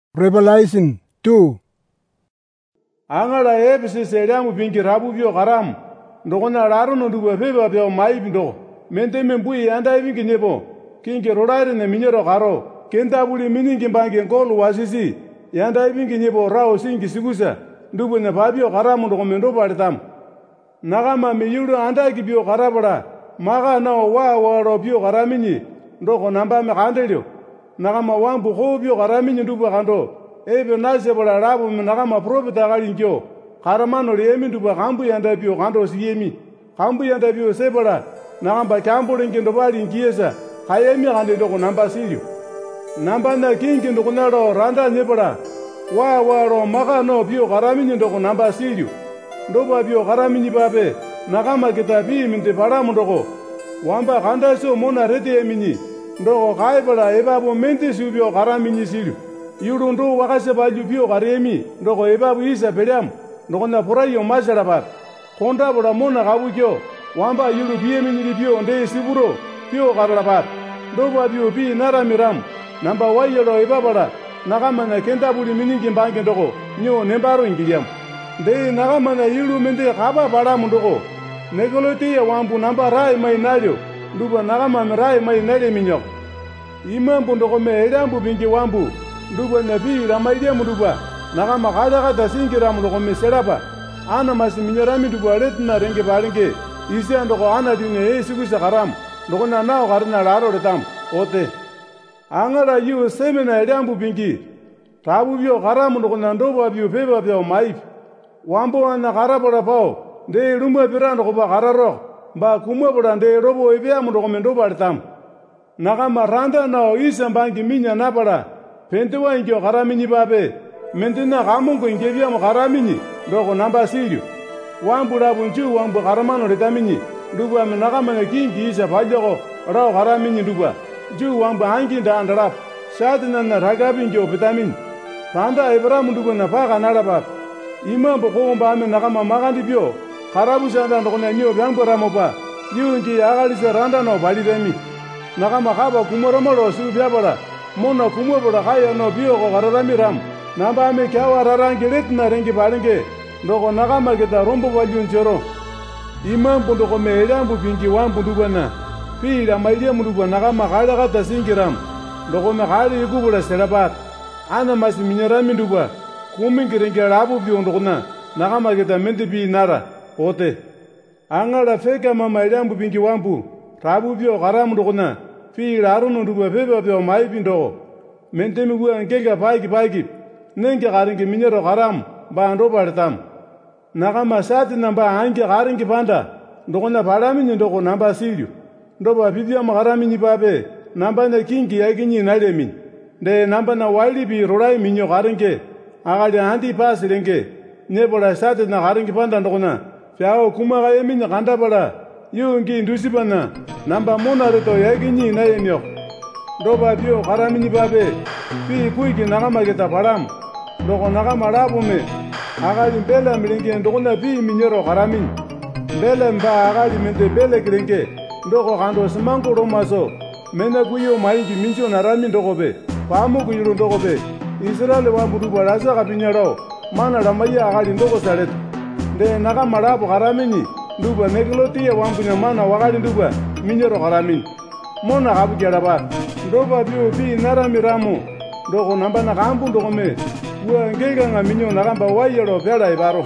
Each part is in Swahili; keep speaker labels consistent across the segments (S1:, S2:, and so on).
S1: Revelation 2.
S2: Angala ebisi seriamu pinki rabu bio garam. Ndogona raro no duba beba bio mai bindo. Mente membui anda ibinki nebo. Kinki rodaire ne minyero garo. Kenta buli miningi bangi ngolu wasisi. Yanda ibinki nebo rao singi sigusa. Ndubu ne babio garam ndogo mendo baritam. Nagama miyuru anda ki bio garabara. Maga na wa bio garamini. Ndogo namba me kandelio. Nagama wambu ho bio garamini ndubu gando. Ebe nase bora rabu nagama profita galingyo. Karamano remi ndubu gambu yanda bio gando siyemi. Gambu yanda bio sebora. Nagamba kambu ringindo bali ngiesa. Kayemi gande ndogo namba sirio. Namba na kingi ndogo naro randa nebora. Wa maga no bio garamini ndogo namba sirio. Ndoba bio garamini babe. Nagama kitabi minte paramu ndogo. Wamba ganda so mona rete emini. Ndogo kaibara ebabo mente subio garamini sirio. Yuru ndo wakase baju bio garemi. Ndogo ebabu isa peleam. Ndogo na purayo masara bat. Konda bora mona gabukyo. Wamba yuru biemini bio nde siburo. Bio garalabat. Ndoba bio bi naramiram. Namba wayero ebabara. Nagama na kenda buli miningi mbange ndogo. Nyo nembaro ingiliam. Nde nagama na yuru mente kaba baramu ndogo. Negolote ya wambu namba rai mai nalyo. Nduba nagama rai mai nalyo minyok. Imambu ndogo me elambu bingi wambu. Nduba nabi ramaidia muduba. Nagama kada kata singira ndogo me serapa. Ana masi minyarami nduba retna renge barenge. Isi ndogo ana dine sigusa garam. Ndogo na nao garina laro retam. Ote. Angara yu semena elambu bingi. Tabu bio garam ndogo na ndoba bio beba bio maip. Wambu ana garabora pao. De rumba birando ko ba gararo ba kuma borande robo ebea mundo komendo bartam nagama randa na isa bangi minya nabara pentewa ingyo garamini babe mentina gamongo ingebia mo garamini rogo namba sirio wambura bunju wambu garamano retamini duba nagama na kingi isa bajogo ro garamini duba ju wambu hangi da andarap shadina na ragabi ingyo vitamin randa ibrahim duba na faga naraba imam boko mba nagama magandi bio Karabu shanda ndokona nyo byangora moba yungi agalise randa no balidemi nagama khaba kumoromoro su byabara mona kumobora khaya no biyo go gararamiram namba me kyawa rarangiret na rengi balenge ndoko nagama geta rombo waljunjoro imam ndoko me elambu bingi wambu ndubana pira maidia munduba nagama gala gata singiram ndoko me gali igubura selabat ana mas minyarami nduba kumingirengi rabu biyo ndokona nagama geta mente bi nara Ote. Angara feka mama ilambu bingi wambu. Rabu bio garamu ndokona. Fi raruno nduba beba bio mai bindo. Mentemi gua ngenga baiki. Nenge garingi minyero garam. Ba ndo bartam. Nagama sati namba ange garingi banda. Ndokona barami ndoko namba sirio. Ndoba bidia magarami ni babe. Namba na kingi yaginyi nalemin. De namba na wali bi rorai minyo garinge. Agali handi pasi renge. Nebola sati na garingi banda ndokona. Fyao kuma ga yemi ganda bara yungi ndusi bana namba mona reto yaginyi na yemyo doba bio garamini babe fi puigi nagama geta baram dogo nagama rabume agali bela milinge ndogona bi minyero garamin bela mba agali mente bele grenge dogo gando simango romaso mena guyo maingi mincho narami ndogobe pamu guyuru ndogobe Israel wa budu baraza gabinyaro mana ramaya agali ndogo saret de naga marabu garamini nduba negloti ya wambunya mana wagali nduba minyero garamini mona gabu geraba ndoba bio bi naramiramu ndogo namba na gambu ndogo me wa ngega nga minyo nagamba wayero bera ibaro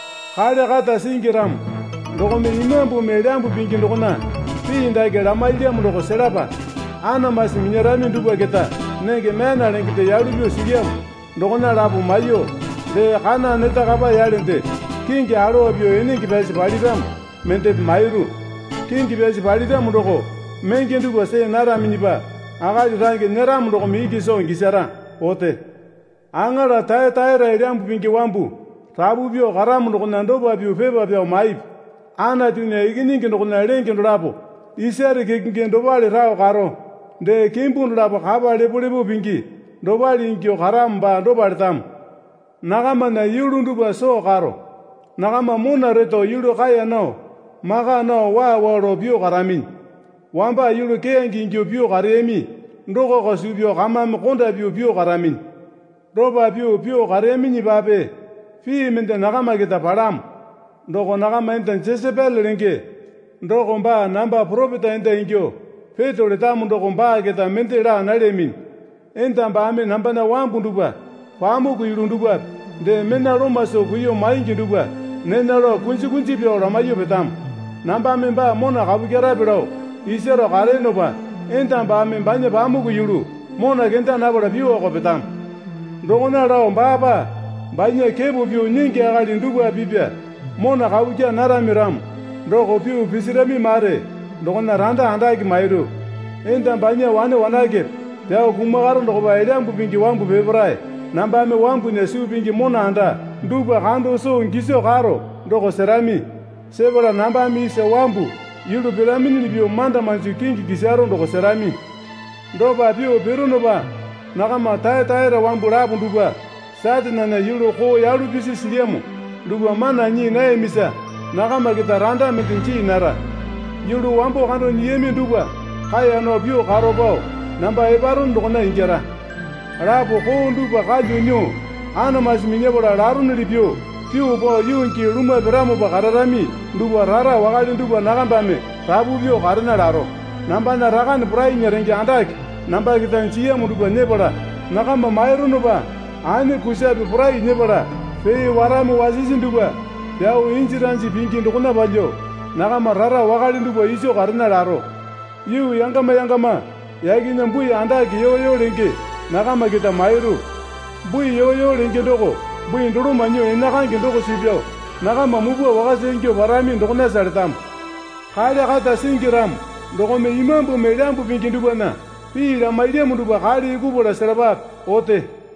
S2: kale gata singiram ndogo me imambu melambu bingi ndogo na bi ndage ramaidia ndogo seraba ana mas minyarami nduba geta nege mena lengite yaru bio siriam ndogo na rabu mayo de kana neta gaba yalende Kingi aro bio eningi besi balidam mente mairu kingi besi balidam ndoko mengi ndugo se nara miniba agali rangi nera ndoko migi so ngisara ote angara tae ra irambu bingi wambu tabu bio garam ndoko ndoba bio beba bio maip ana dunya iginingi ndoko na rengi ndabo isere kingi ndobali rao garo de kimbu ndabo khaba lebulebu bingi ndobali ngio garam ba ndobali tam nagama na yuru nduba so garo Nagama mona reto yuru kaya no. Maga no wa bio garamin. Wamba yuru keyangi ngio bio garemi. Ndoko ko subio gama mkonda bio garamin. roba pio karemini babe fi mende nakama kita param ndoko nakama enda Jezebel lenge ndoko mba namba profeta enda ingyo feto le tamu ndoko mba kita mente ra nalemin enda mba ame namba na wambu nduba famu kuiru nduba de mena roma so kuyo maingi nduba nena ro kunji pio rama yo betam namba ame mba mona kabukera biro isero kare no ba enda mba ame banye famu kuiru mona genta na bora pio ko betam ndoko na ro mbaba banye kebu pio nyingi agali nduba bibia mona kabukia naramiram ndoko pio bisirami mare ndoko na randa handaki mairu enda banye wanake Teo kumagaro ndoko ba eliambu bingi wambu bebrai namba ame wambu nesu bingi mona anda nduba kando so ngisio karo ndoko serami sebora namba ame se wambu yilu bilamini ni bio manda manju kingi gisaro ndoko serami ndoba bio beruno ba nakama taira wambu rabu nduba sadi nana yilu ko yalu bisi siliemu nduba mana nyi na emisa nakama kita randa metinchi inara yilu wambu kando nyemi nduba kaya no bio karo bao namba ebarun ndokona ingera rabu ko nduba kajunyo ana masminye bora larun ribio piu bo yunki ruma beramu bakararami nduba rara wakali nduba nakambame rabu bio karna laro namba na ragan brai nyerenge andak namba kitanchiye nduba nebora nakamba mairunu ba ani kushabi brai nebora fe waramu wazizi nduba yao injiranji bingi ndokona balyo nakamba rara wakali nduba isio karna laro yu yangama yaginya mbui andaki yo lenge nakama kita mairu mbui yo lenge ndoko mbui nduru manyo enakange ndoko sibyo nakama mubwa wakasengyo barami ndoko nasaritam khale khata singiram ndoko me imambu melambu bingi ndubana pira maile munduba khali kubura serabab ote